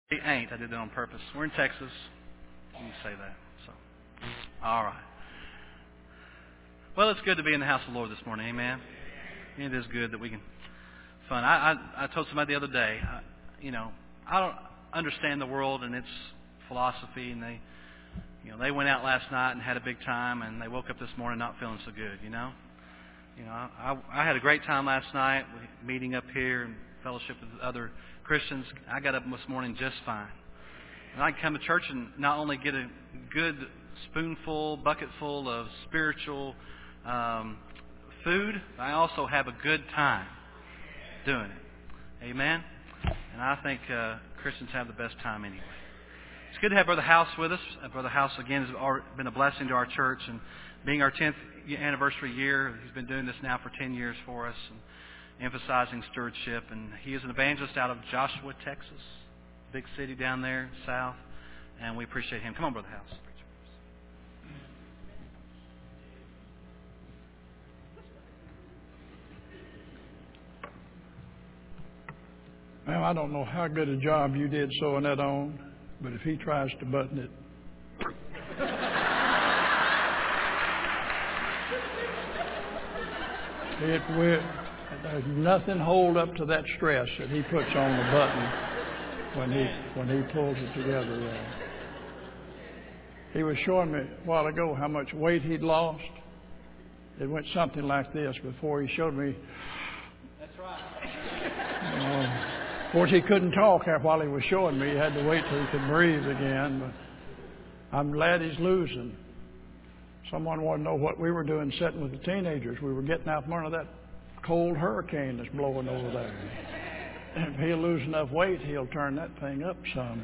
It ain't. I did that on purpose. We're in Texas. You can say that. So, all right. Well, it's good to be in the house of the Lord this morning. Amen. It is good that we can fun. I told somebody the other day, I don't understand the world and its philosophy, and they went out last night and had a big time, and they woke up this morning not feeling so good. I had a great time last night, meeting up here and fellowship with other Christians. I got up this morning just fine. And I can come to church and not only get a good spoonful, bucketful of spiritual food, I also have a good time doing it. Amen? And I think Christians have the best time anyway. It's good to have Brother House with us. Brother House, again, has been a blessing to our church. And being our 10th anniversary year, he's been doing this now for 10 years for us, and emphasizing stewardship. And he is an evangelist out of Joshua, Texas, big city down there, south. And we appreciate him. Come on, Brother House. Well, I don't know how good a job you did sewing that on, but if he tries to button it, there's nothing hold up to that stress that he puts on the button when he pulls it together there. He was showing me a while ago how much weight he'd lost. It went something like this before he showed me. That's right. Of course, he couldn't talk while he was showing me. He had to wait till he could breathe again. But I'm glad he's losing. Someone wanted to know what we were doing sitting with the teenagers. We were getting out from under that cold hurricane that's blowing over there. If he'll lose enough weight, he'll turn that thing up some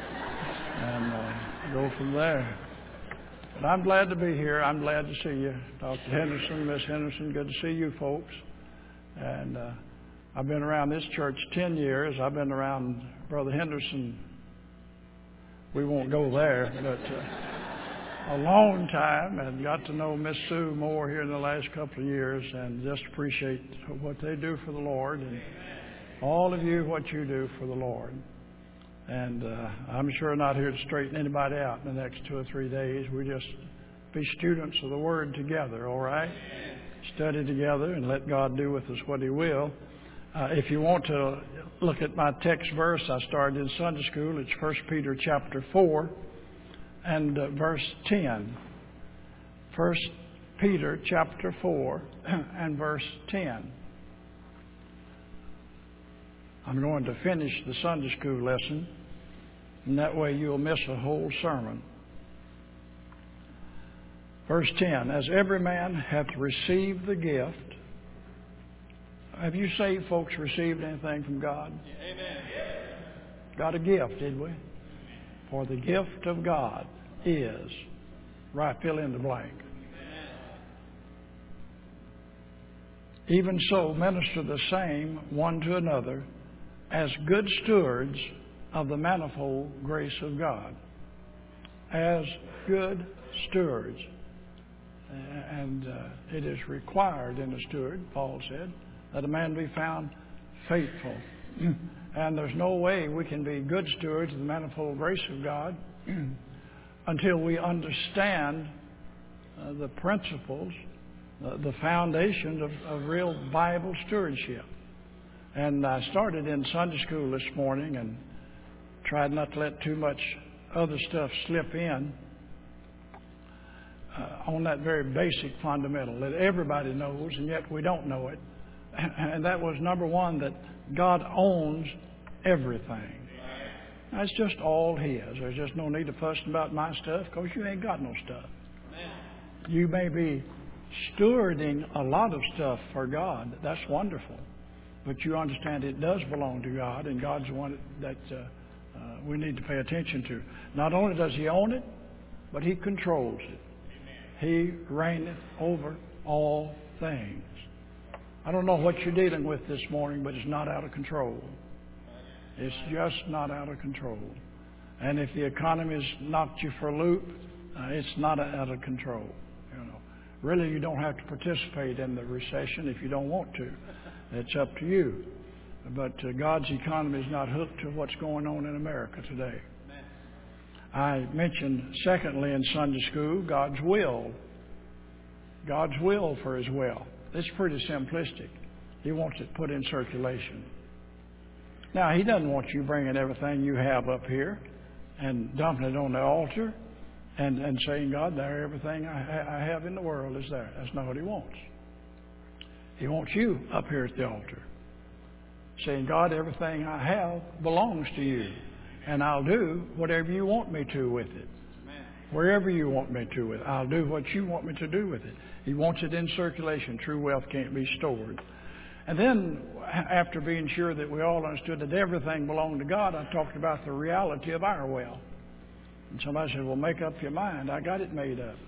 and go from there. But I'm glad to be here. I'm glad to see you. Dr. Henderson, Miss Henderson, good to see you folks. And I've been around this church 10 years. I've been around Brother Henderson. We won't go there, but a long time, and got to know Miss Sue more here in the last couple of years, and just appreciate what they do for the Lord, and all of you, what you do for the Lord. And I'm sure not here to straighten anybody out in the next 2 or 3 days. We just be students of the Word together, all right? Study together and let God do with us what He will. If you want to look at my text verse, I started in Sunday school. It's 1 Peter chapter 4 and verse 10. 1 Peter chapter 4 and verse 10. I'm going to finish the Sunday school lesson, and that way you'll miss a whole sermon. Verse 10, as every man hath received the gift. Have you saved folks received anything from God? Amen. Got a gift, did we? For the gift of God is, right, fill in the blank. Even so, minister the same one to another as good stewards of the manifold grace of God. As good stewards. And it is required in a steward, Paul said, that a man be found faithful. And there's no way we can be good stewards of the manifold grace of God until we understand the principles, the foundations of real Bible stewardship. And I started in Sunday school this morning and tried not to let too much other stuff slip in on that very basic fundamental that everybody knows, and yet we don't know it. And that was, number one, that God owns everything. That's just all His. There's just no need to fuss about my stuff because you ain't got no stuff. You may be stewarding a lot of stuff for God. That's wonderful. But you understand it does belong to God, and God's the one that we need to pay attention to. Not only does He own it, but He controls it. He reigneth over all things. I don't know what you're dealing with this morning, but it's not out of control. It's just not out of control. And if the economy's knocked you for a loop, it's not out of control. Really, you don't have to participate in the recession if you don't want to. It's up to you. But God's economy is not hooked to what's going on in America today. I mentioned, secondly, in Sunday school, God's will. God's will for His wealth. It's pretty simplistic. He wants it put in circulation. Now, He doesn't want you bringing everything you have up here and dumping it on the altar and saying, God, there, everything I have in the world is there. That's not what He wants. He wants you up here at the altar, saying, God, everything I have belongs to you, and I'll do whatever you want me to with it. Wherever you want me to with it, I'll do what you want me to do with it. He wants it in circulation. True wealth can't be stored. And then, after being sure that we all understood that everything belonged to God, I talked about the reality of our wealth. And somebody said, well, make up your mind. I got it made up.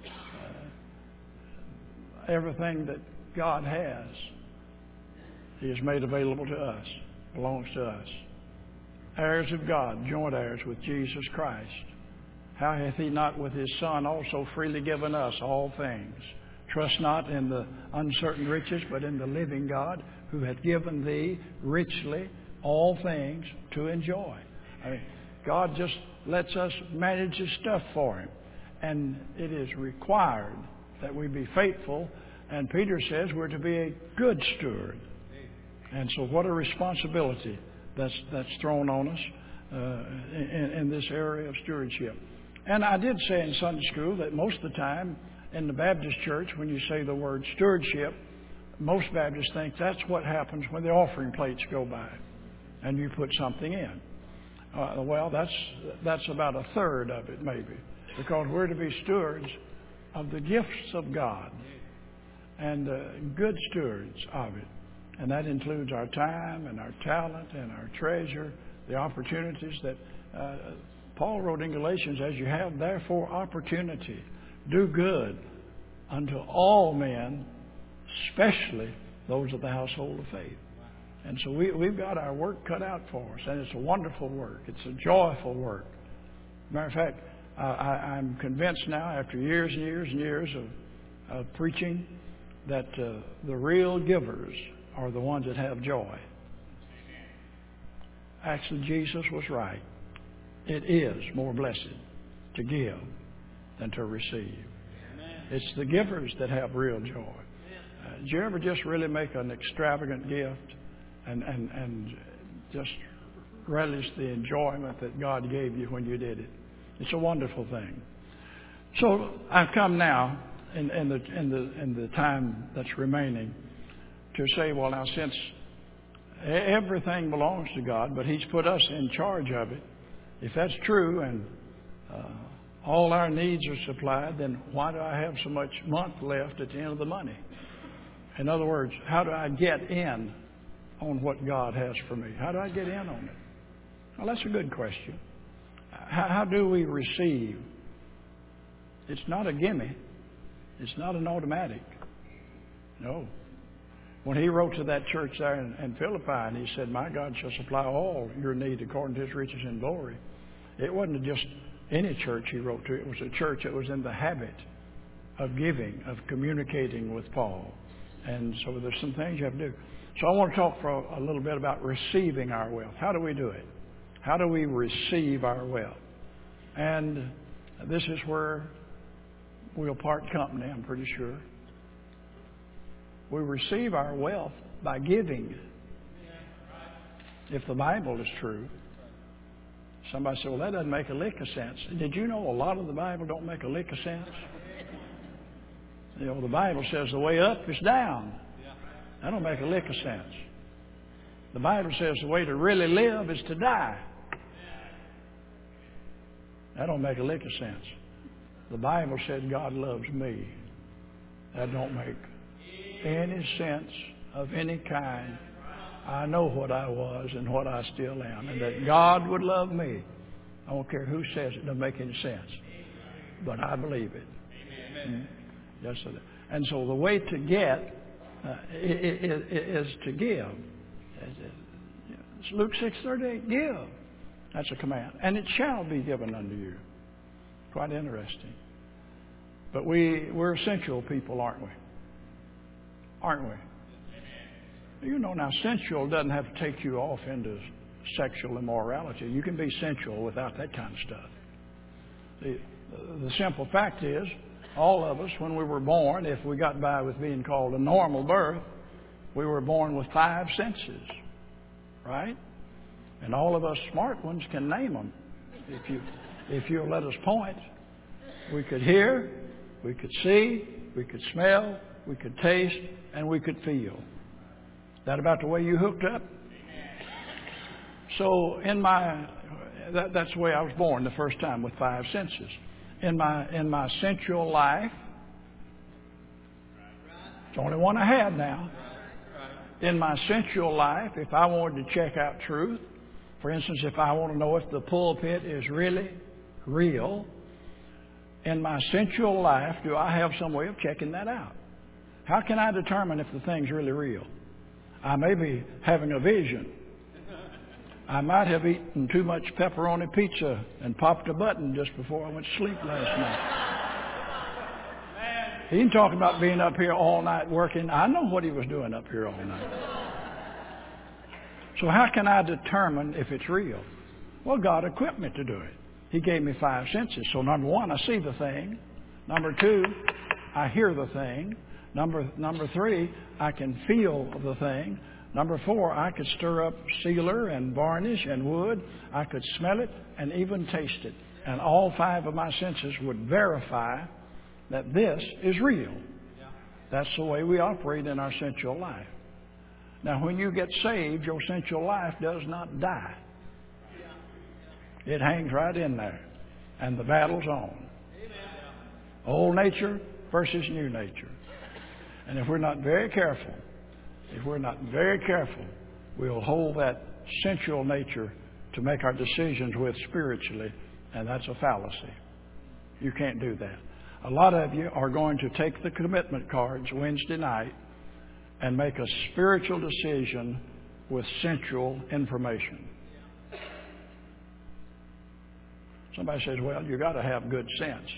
Everything that God has, He has made available to us, belongs to us. Heirs of God, joint heirs with Jesus Christ. How hath He not with His Son also freely given us all things? Trust not in the uncertain riches, but in the living God, who hath given thee richly all things to enjoy. I mean, God just lets us manage His stuff for Him. And it is required that we be faithful. And Peter says we're to be a good steward. And so what a responsibility that's thrown on us in this area of stewardship. And I did say in Sunday school that most of the time in the Baptist church, when you say the word stewardship, most Baptists think that's what happens when the offering plates go by and you put something in. Well, that's about a third of it maybe, because we're to be stewards of the gifts of God and good stewards of it. And that includes our time and our talent and our treasure, the opportunities that Paul wrote in Galatians, as you have therefore opportunity, do good unto all men, especially those of the household of faith. And so we've got our work cut out for us, and it's a wonderful work. It's a joyful work. Matter of fact, I'm convinced now, after years and years and years of preaching, that the real givers are the ones that have joy. Actually, Jesus was right. It is more blessed to give than to receive. It's the givers that have real joy. Did you ever just really make an extravagant gift and just relish the enjoyment that God gave you when you did it? It's a wonderful thing. So I've come now in the time that's remaining to say, well, now since everything belongs to God, but He's put us in charge of it, if that's true and all our needs are supplied, then why do I have so much month left at the end of the money? In other words, how do I get in on what God has for me? How do I get in on it? Well, that's a good question. How do we receive? It's not a gimme. It's not an automatic. No. When he wrote to that church there in Philippi, and he said, my God shall supply all your need according to His riches in glory, it wasn't just any church he wrote to. It was a church that was in the habit of giving, of communicating with Paul. And so there's some things you have to do. So I want to talk for a little bit about receiving our wealth. How do we do it? How do we receive our wealth? And this is where we'll part company, I'm pretty sure. We receive our wealth by giving. If the Bible is true. Somebody said, well, that doesn't make a lick of sense. Did you know a lot of the Bible don't make a lick of sense? You know, the Bible says the way up is down. That don't make a lick of sense. The Bible says the way to really live is to die. That don't make a lick of sense. The Bible said God loves me. That don't make any sense of any kind. I know what I was and what I still am, and that God would love me. I don't care who says it. Doesn't make any sense, but I believe it. Amen. Yes, sir. And so the way to get is to give. It's Luke 6:38. Give. That's a command, and it shall be given unto you. Quite interesting. But we're essential people, aren't we? Aren't we? You know, now sensual doesn't have to take you off into sexual immorality. You can be sensual without that kind of stuff. The simple fact is, all of us, when we were born, if we got by with being called a normal birth, we were born with 5 senses, right? And all of us smart ones can name them. If you'll let us point, we could hear, we could see, we could smell, we could taste, and we could feel. Is that about the way you hooked up? So that's the way I was born the first time, with 5 senses. In my sensual life, it's the only one I had now. In my sensual life, if I wanted to check out truth, for instance, if I want to know if the pulpit is really real, in my sensual life, do I have some way of checking that out? How can I determine if the thing's really real? I may be having a vision. I might have eaten too much pepperoni pizza and popped a button just before I went to sleep last night. He ain't talking about being up here all night working. I know what he was doing up here all night. So how can I determine if it's real? Well, God equipped me to do it. He gave me 5 senses. So number 1, I see the thing. Number 2, I hear the thing. Number 3, I can feel the thing. Number 4, I could stir up sealer and varnish and wood. I could smell it and even taste it. And all 5 of my senses would verify that this is real. That's the way we operate in our sensual life. Now, when you get saved, your sensual life does not die. It hangs right in there. And the battle's on. Old nature versus new nature. And if we're not very careful, we'll hold that sensual nature to make our decisions with spiritually, and that's a fallacy. You can't do that. A lot of you are going to take the commitment cards Wednesday night and make a spiritual decision with sensual information. Somebody says, well, you've got to have good sense.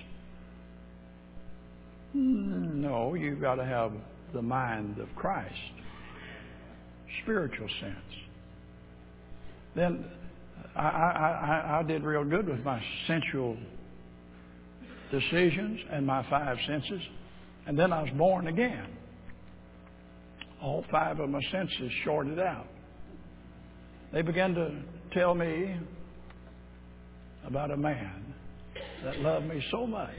No, you've got to have the mind of Christ. Spiritual sense. Then I did real good with my sensual decisions and my 5 senses. And then I was born again. All 5 of my senses shorted out. They began to tell me about a man that loved me so much,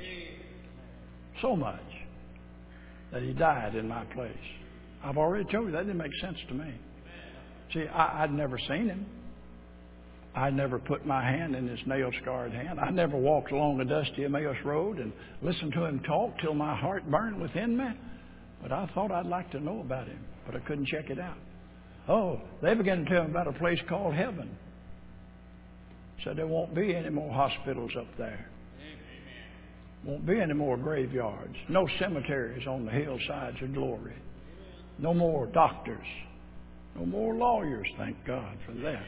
that he died in my place. I've already told you that didn't make sense to me. See, I'd never seen him. I never put my hand in his nail-scarred hand. I never walked along a dusty Emmaus road and listened to him talk till my heart burned within me. But I thought I'd like to know about him, but I couldn't check it out. Oh, they began to tell me about a place called heaven. Said there won't be any more hospitals up there. Won't be any more graveyards. No cemeteries on the hillsides of glory. No more doctors. No more lawyers, thank God for that.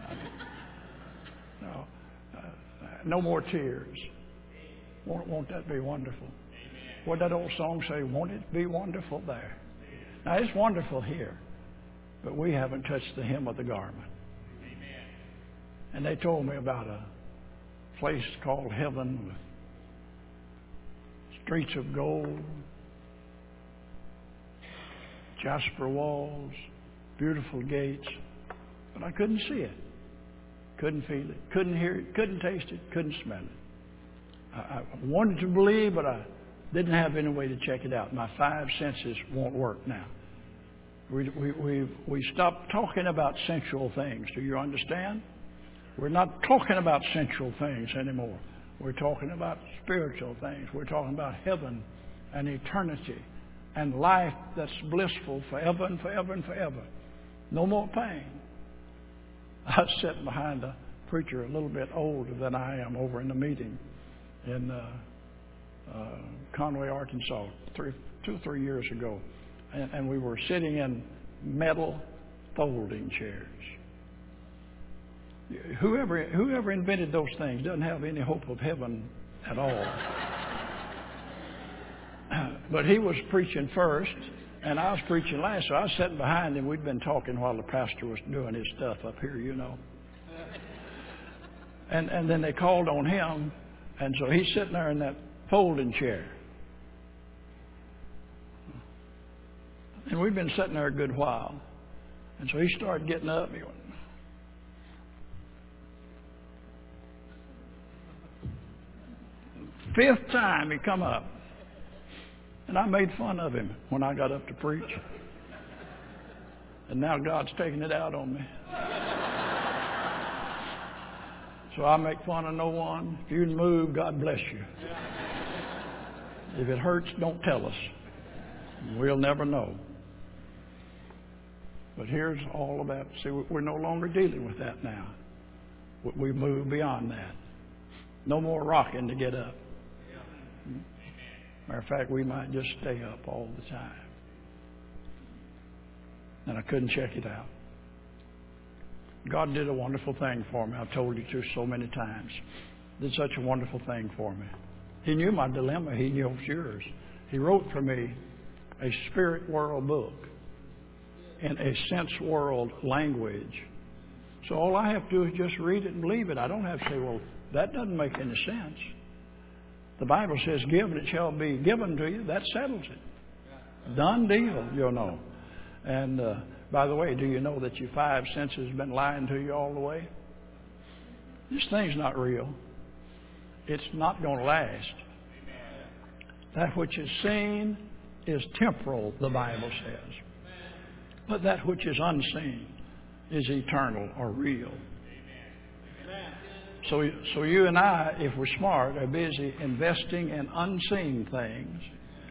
No more tears. Won't that be wonderful? What did that old song say? Won't it be wonderful there? Now, it's wonderful here, but we haven't touched the hem of the garment. And they told me about a place called heaven with streets of gold, jasper walls, beautiful gates, but I couldn't see it, couldn't feel it, couldn't hear it, couldn't taste it, couldn't smell it. I wanted to believe, but I didn't have any way to check it out. My 5 senses won't work now. We stopped talking about sensual things. Do you understand? We're not talking about sensual things anymore. We're talking about spiritual things. We're talking about heaven and eternity and life that's blissful forever and forever and forever. No more pain. I was sitting behind a preacher a little bit older than I am over in the meeting in Conway, Arkansas, 2 or 3 years ago. And we were sitting in metal folding chairs. Whoever invented those things doesn't have any hope of heaven at all. But he was preaching first, And I was preaching last, so I was sitting behind him. We'd been talking while the pastor was doing his stuff up here, you know. And then they called on him, and so he's sitting there in that folding chair. And we've been sitting there a good while. And so he started getting up. He went, fifth time he come up. And I made fun of him when I got up to preach. And now God's taking it out on me. So I make fun of no one. If you can move, God bless you. If it hurts, don't tell us. We'll never know. But here's all of that. See, we're no longer dealing with that now. We've moved beyond that. No more rocking to get up. Matter of fact, we might just stay up all the time. And I couldn't check it out. God did a wonderful thing for me. I've told you to so many times. Did such a wonderful thing for me. He knew my dilemma. He knew it was yours. He wrote for me a spirit world book in a sense world language. So all I have to do is just read it and believe it. I don't have to say, well, that doesn't make any sense. The Bible says, give and it shall be given to you. That settles it. Done deal, you know. And by the way, do you know that your five senses have been lying to you all the way? This thing's not real. It's not going to last. That which is seen is temporal, the Bible says. But that which is unseen is eternal or real. So you and I, if we're smart, are busy investing in unseen things.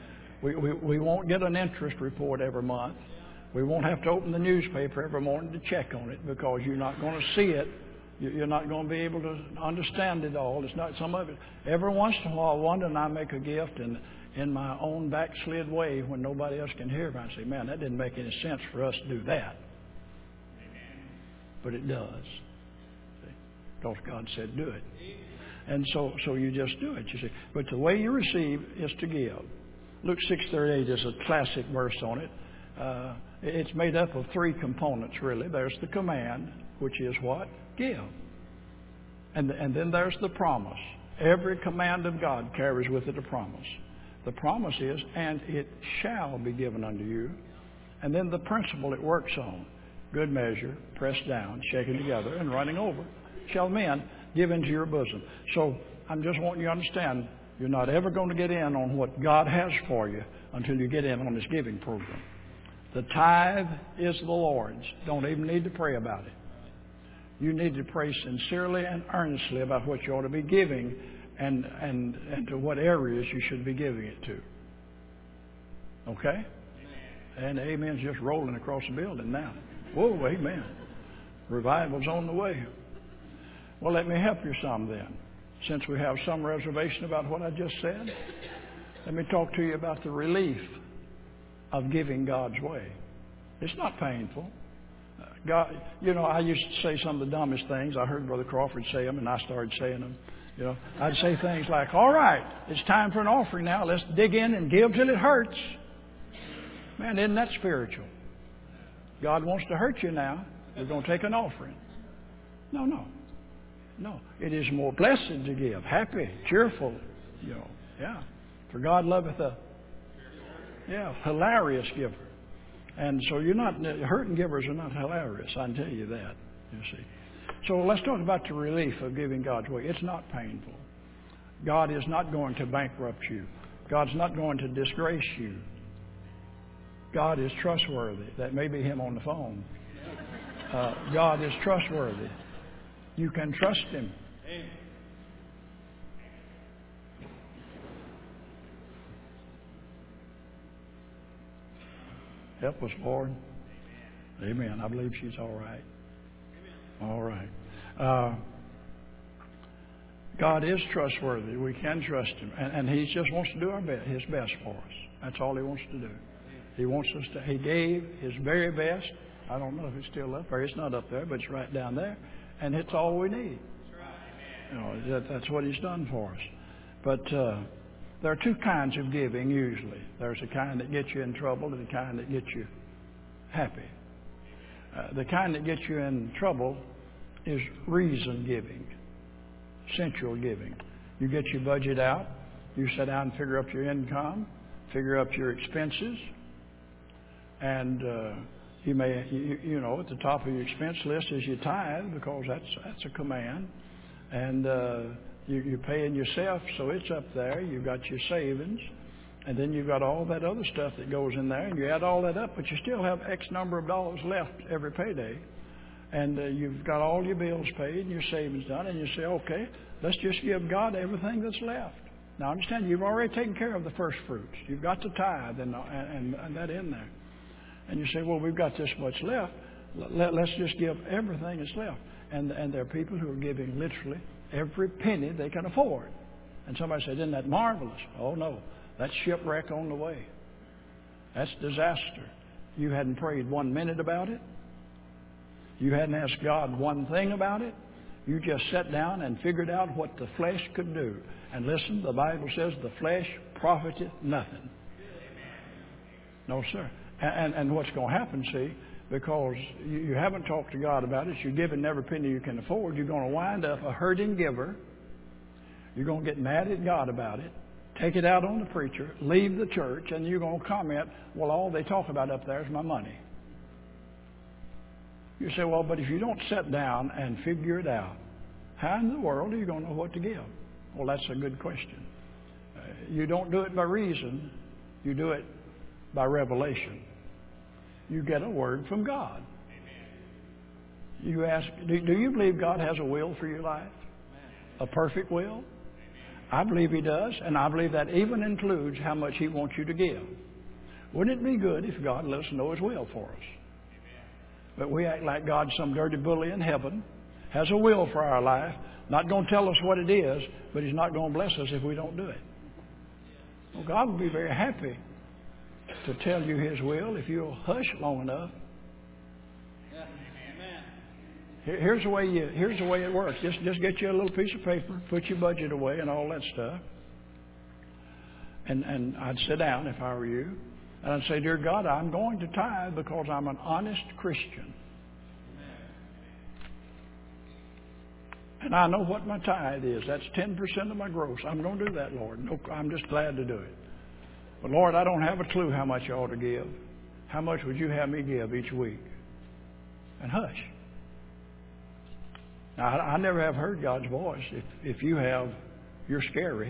We won't get an interest report every month. We won't have to open the newspaper every morning to check on it because you're not going to see it. You're not going to be able to understand it all. It's not some of it. Every once in a while, one and I make a gift and in my own backslid way when nobody else can hear me, I say, man, that didn't make any sense for us to do that. Amen. But it does. Because God said do it. And so you just do it, you see. But the way you receive is to give. Luke 6:38 is a classic verse on it. It's made up of three components, really. There's the command, which is what? Give. And then there's the promise. Every command of God carries with it a promise. The promise is, and it shall be given unto you. And then the principle it works on, good measure, pressed down, shaken together, and running over, shall men give into your bosom. So I'm just wanting you to understand, you're not ever going to get in on what God has for you until you get in on this giving program. The tithe is the Lord's. Don't even need to pray about it. You need to pray sincerely and earnestly about what you ought to be giving and to what areas you should be giving it to. Okay? And amen's just rolling across the building now. Whoa, amen. Revival's on the way. Well, let me help you some then. Since we have some reservation about what I just said, let me talk to you about the relief of giving God's way. It's not painful. God, I used to say some of the dumbest things. I heard Brother Crawford say them, and I started saying them. I'd say things like, all right, it's time for an offering now. Let's dig in and give till it hurts. Man, isn't that spiritual? God wants to hurt you now. We're going to take an offering. No. It is more blessed to give, happy, cheerful, Yeah. For God loveth a hilarious giver. And so hurting givers are not hilarious, I can tell you that, you see. So let's talk about the relief of giving God's way. It's not painful. God is not going to bankrupt you. God's not going to disgrace you. God is trustworthy. That may be him on the phone. God is trustworthy. You can trust him. Help us, Lord. Amen. I believe she's all right. All right. God is trustworthy. We can trust him. And he just wants to do his best for us. That's all he wants to do. He wants us to. He gave his very best. I don't know if it's still up there. It's not up there, but it's right down there. And it's all we need. That's what he's done for us. But There are two kinds of giving usually. There's the kind that gets you in trouble and the kind that gets you happy. The kind that gets you in trouble is reason giving, sensual giving. You get your budget out, you sit down and figure up your income, figure up your expenses, and you may, you know, at the top of your expense list is your tithe, because that's a command, and you're paying yourself, so it's up there. You've got your savings, and then you've got all that other stuff that goes in there, and you add all that up, but you still have X number of dollars left every payday, and you've got all your bills paid and your savings done, and you say, okay, let's just give God everything that's left. Now, understand, you've already taken care of the first fruits. You've got the tithe and that in there. And you say, well, we've got this much left. Let's just give everything that's left. And there are people who are giving literally every penny they can afford. And somebody said, isn't that marvelous? Oh, no. That's shipwreck on the way. That's disaster. You hadn't prayed 1 minute about it. You hadn't asked God one thing about it. You just sat down and figured out what the flesh could do. And listen, the Bible says the flesh profiteth nothing. No, sir. And what's going to happen, see, because you haven't talked to God about it, you're giving every penny you can afford, you're going to wind up a hurting giver. You're going to get mad at God about it, take it out on the preacher, leave the church, and you're going to comment, well, all they talk about up there is my money. You say, well, but if you don't sit down and figure it out, how in the world are you going to know what to give? Well, that's a good question. You don't do it by reason. You do it by revelation. You get a word from God. You ask, do you believe God has a will for your life? A perfect will? I believe He does, and I believe that even includes how much He wants you to give. Wouldn't it be good if God let us know His will for us? But we act like God's some dirty bully in heaven, has a will for our life, not going to tell us what it is, but He's not going to bless us if we don't do it. Well, God will be very happy to tell you His will if you'll hush long enough. Here's the way it works. Just get you a little piece of paper, put your budget away and all that stuff. And I'd sit down if I were you, and I'd say, dear God, I'm going to tithe because I'm an honest Christian. And I know what my tithe is. That's 10% of my gross. I'm going to do that, Lord. No, I'm just glad to do it. But, Lord, I don't have a clue how much I ought to give. How much would you have me give each week? And hush. Now, I never have heard God's voice. If you have, you're scary.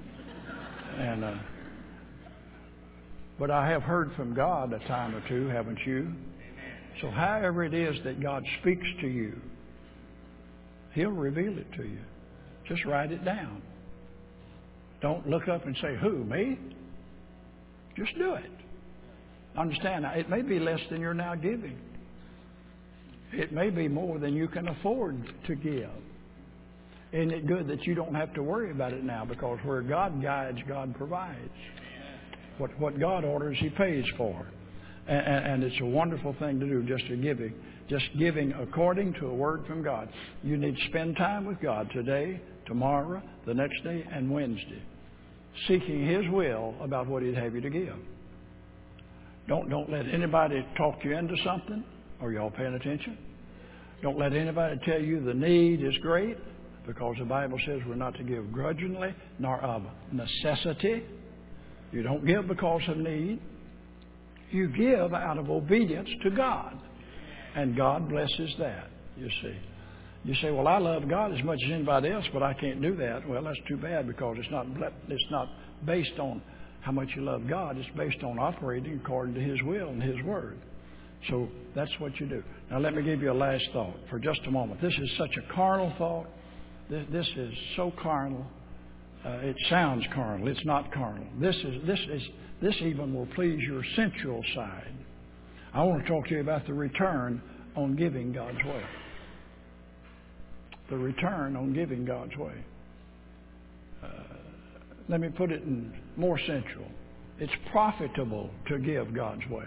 But I have heard from God a time or two, haven't you? So however it is that God speaks to you, He'll reveal it to you. Just write it down. Don't look up and say, who, me? Just do it. Understand, it may be less than you're now giving. It may be more than you can afford to give. Isn't it good that you don't have to worry about it now? Because where God guides, God provides. What God orders, He pays for. And it's a wonderful thing to do, just giving according to a word from God. You need to spend time with God today, tomorrow, the next day, and Wednesday, seeking His will about what He'd have you to give. Don't let anybody talk you into something. Are y'all paying attention? Don't let anybody tell you the need is great, because the Bible says we're not to give grudgingly nor of necessity. You don't give because of need. You give out of obedience to God. And God blesses that, you see. You say, well, I love God as much as anybody else, but I can't do that. Well, that's too bad, because it's not based on how much you love God. It's based on operating according to His will and His word. So that's what you do. Now let me give you a last thought for just a moment. This is such a carnal thought. This is so carnal. It sounds carnal. It's not carnal. This even will please your sensual side. I want to talk to you about the return on giving God's way. The return on giving God's way. Let me put it in more sensual. It's profitable to give God's way.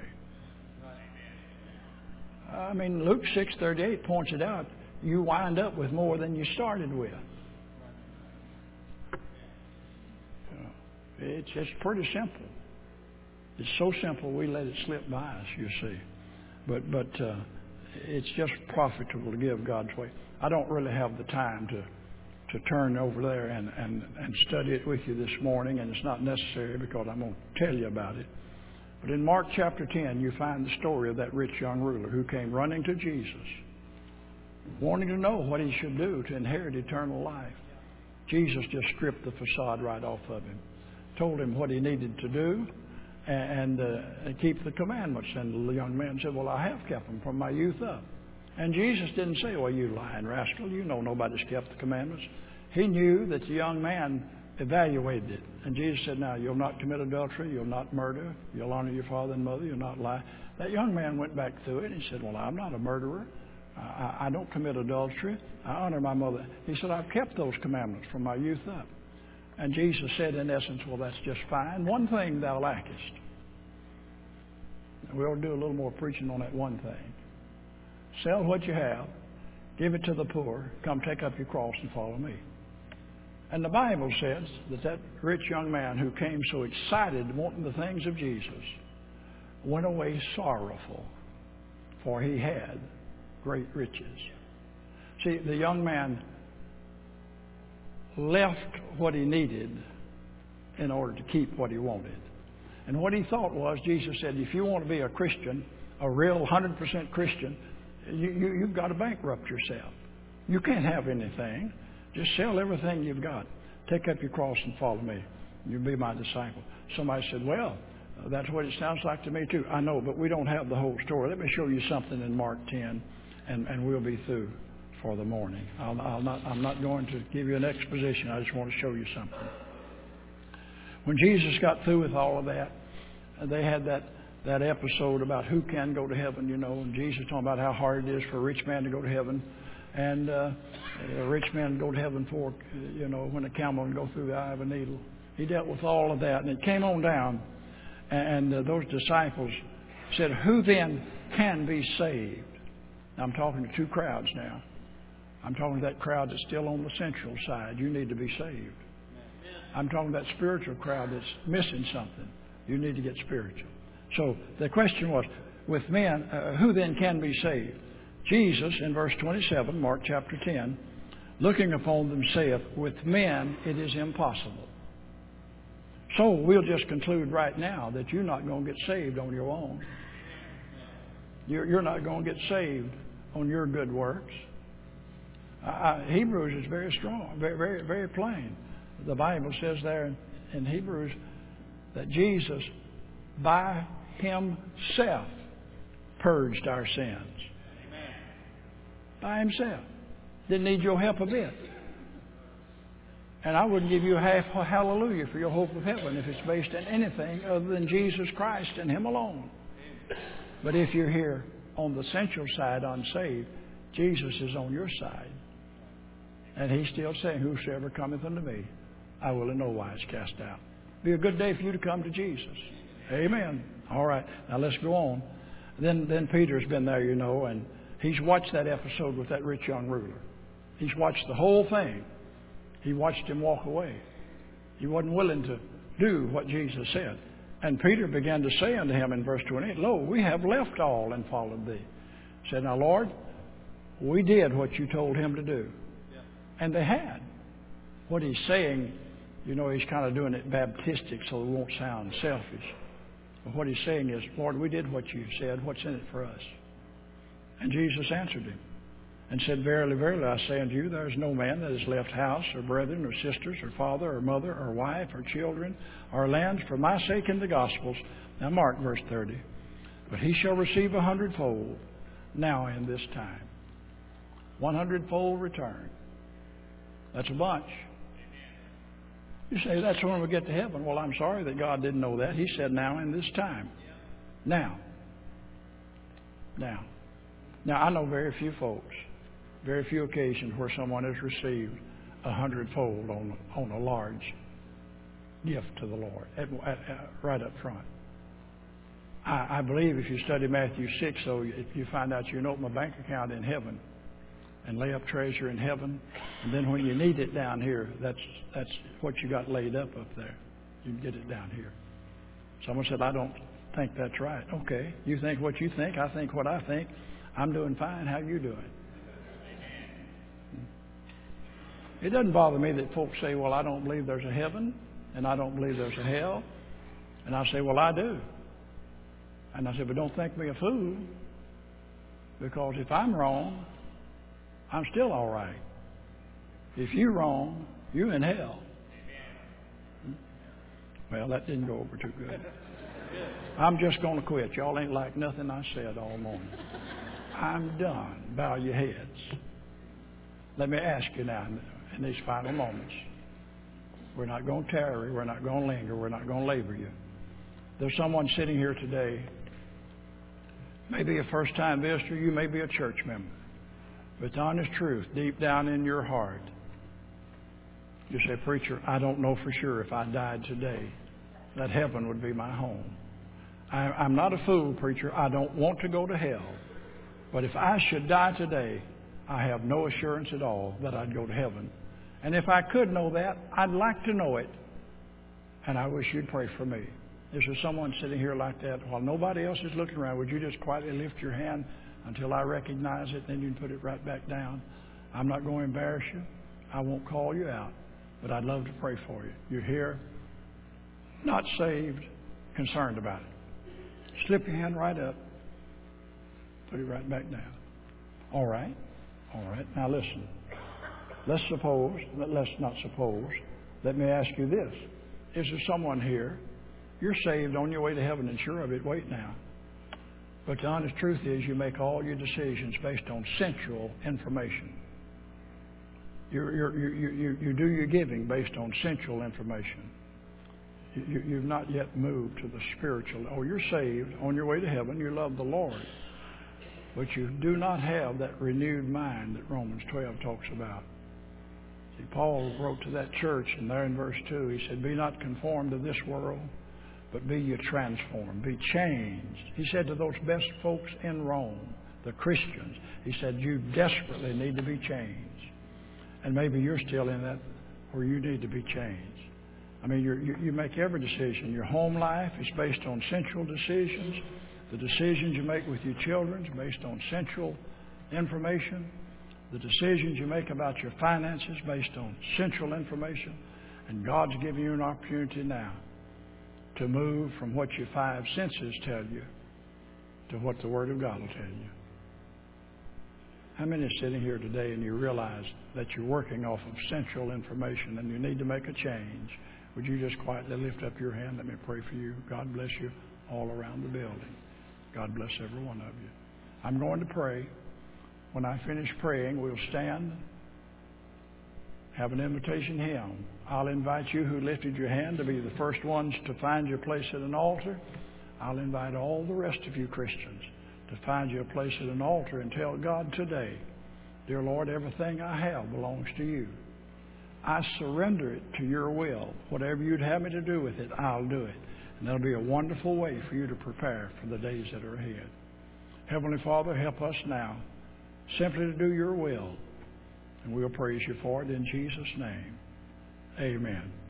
I mean, Luke 6:38 points it out. You wind up with more than you started with. It's pretty simple. It's so simple we let it slip by us, you see. But it's just profitable to give God's way. I don't really have the time to turn over there and study it with you this morning, and it's not necessary because I'm going to tell you about it. But in Mark chapter 10, you find the story of that rich young ruler who came running to Jesus, wanting to know what he should do to inherit eternal life. Jesus just stripped the facade right off of him, told him what he needed to do, and keep the commandments. And the young man said, well, I have kept them from my youth up. And Jesus didn't say, well, you lying rascal, you know nobody's kept the commandments. He knew that the young man evaluated it. And Jesus said, now, you'll not commit adultery, you'll not murder, you'll honor your father and mother, you'll not lie. That young man went back through it and he said, well, I'm not a murderer. I don't commit adultery. I honor my mother. He said, I've kept those commandments from my youth up. And Jesus said, in essence, well, that's just fine. One thing thou lackest. We ought to do a little more preaching on that one thing. Sell what you have, give it to the poor, come take up your cross and follow me. And the Bible says that rich young man who came so excited wanting the things of Jesus went away sorrowful, for he had great riches. See, the young man left what he needed in order to keep what he wanted. And what he thought was, Jesus said, if you want to be a Christian, a real 100% Christian, you've got to bankrupt yourself. You can't have anything. Just sell everything you've got. Take up your cross and follow me. You'll be my disciple. Somebody said, well, that's what it sounds like to me too. I know, but we don't have the whole story. Let me show you something in Mark 10, and we'll be through for the morning. I'm not going to give you an exposition. I just want to show you something. When Jesus got through with all of that, they had that episode about who can go to heaven, you know, and Jesus talking about how hard it is for a rich man to go to heaven. And a rich man go to heaven for, you know, when a camel can go through the eye of a needle. He dealt with all of that. And it came on down. And those disciples said, who then can be saved? Now, I'm talking to two crowds now. I'm talking to that crowd that's still on the central side. You need to be saved. I'm talking to that spiritual crowd that's missing something. You need to get spiritual. So the question was, with men, who then can be saved? Jesus, in verse 27, Mark chapter 10, looking upon them saith, with men it is impossible. So we'll just conclude right now that you're not going to get saved on your own. You're not going to get saved on your good works. Hebrews is very strong, very, very, very plain. The Bible says there in Hebrews that Jesus, by himself, purged our sins. By himself. Didn't need your help a bit. And I wouldn't give you a half hallelujah for your hope of heaven if it's based on anything other than Jesus Christ and him alone. But if you're here on the central side unsaved, Jesus is on your side. And he's still saying, whosoever cometh unto me, I will in no wise cast out. Be a good day for you to come to Jesus. Amen. All right. Now let's go on. Then Peter's been there, you know, and he's watched that episode with that rich young ruler. He's watched the whole thing. He watched him walk away. He wasn't willing to do what Jesus said. And Peter began to say unto him in verse 28, lo, we have left all and followed thee. He said, now, Lord, we did what you told him to do. Yeah. And they had. What he's saying, you know, he's kind of doing it Baptistic so it won't sound selfish. But what he's saying is, Lord, we did what you said. What's in it for us? And Jesus answered him and said, verily, verily, I say unto you, there is no man that has left house or brethren or sisters or father or mother or wife or children or lands for my sake in the Gospels. Now mark verse 30. But he shall receive 100-fold now in this time. 100-fold return. That's a bunch. You say, that's when we get to heaven. Well, I'm sorry that God didn't know that. He said now in this time. Now. Now, I know very few folks, very few occasions where someone has received 100-fold on a large gift to the Lord, right up front. I believe if you study Matthew 6, though, you find out you can open a bank account in heaven and lay up treasure in heaven, and then when you need it down here, that's what you got laid up there. You can get it down here. Someone said, I don't think that's right. Okay, you think what you think. I think what I think. I'm doing fine. How you doing? It doesn't bother me that folks say, well, I don't believe there's a heaven, and I don't believe there's a hell. And I say, well, I do. And I say, but don't think me a fool, because if I'm wrong, I'm still all right. If you're wrong, you're in hell. Well, that didn't go over too good. I'm just going to quit. Y'all ain't like nothing I said all morning. I'm done. Bow your heads. Let me ask you now, in these final moments. We're not going to tarry. We're not going to linger. We're not going to labor you. There's someone sitting here today, maybe a first-time visitor. You may be a church member. But the honest truth, deep down in your heart, you say, preacher, I don't know for sure if I died today that heaven would be my home. I'm not a fool, preacher. I don't want to go to hell. But if I should die today, I have no assurance at all that I'd go to heaven. And if I could know that, I'd like to know it. And I wish you'd pray for me. Is there someone sitting here like that? While nobody else is looking around, would you just quietly lift your hand until I recognize it, then you can put it right back down? I'm not going to embarrass you. I won't call you out. But I'd love to pray for you. You're here, not saved, concerned about it. Slip your hand right up. Put it right back down. All right. All right. Now listen. Let's not suppose. Let me ask you this. Is there someone here? You're saved, on your way to heaven, and sure of it, wait now. But the honest truth is you make all your decisions based on sensual information. You do your giving based on sensual information. You've not yet moved to the spiritual. Oh, you're saved, on your way to heaven. You love the Lord. But you do not have that renewed mind that Romans 12 talks about. See, Paul wrote to that church, and there in verse 2, he said, be not conformed to this world, but be ye transformed, be changed. He said to those best folks in Rome, the Christians, he said, you desperately need to be changed. And maybe you're still in that where you need to be changed. I mean, you make every decision. Your home life is based on sensual decisions. The decisions you make with your children is based on sensual information. The decisions you make about your finances based on sensual information. And God's giving you an opportunity now to move from what your five senses tell you to what the Word of God will tell you. How many are sitting here today and you realize that you're working off of sensual information and you need to make a change? Would you just quietly lift up your hand? Let me pray for you. God bless you all around the building. God bless every one of you. I'm going to pray. When I finish praying, we'll stand, have an invitation hymn. I'll invite you who lifted your hand to be the first ones to find your place at an altar. I'll invite all the rest of you Christians to find you a place at an altar and tell God today, dear Lord, everything I have belongs to you. I surrender it to your will. Whatever you'd have me to do with it, I'll do it. And that'll be a wonderful way for you to prepare for the days that are ahead. Heavenly Father, help us now simply to do your will. And we'll praise you for it in Jesus' name. Amen.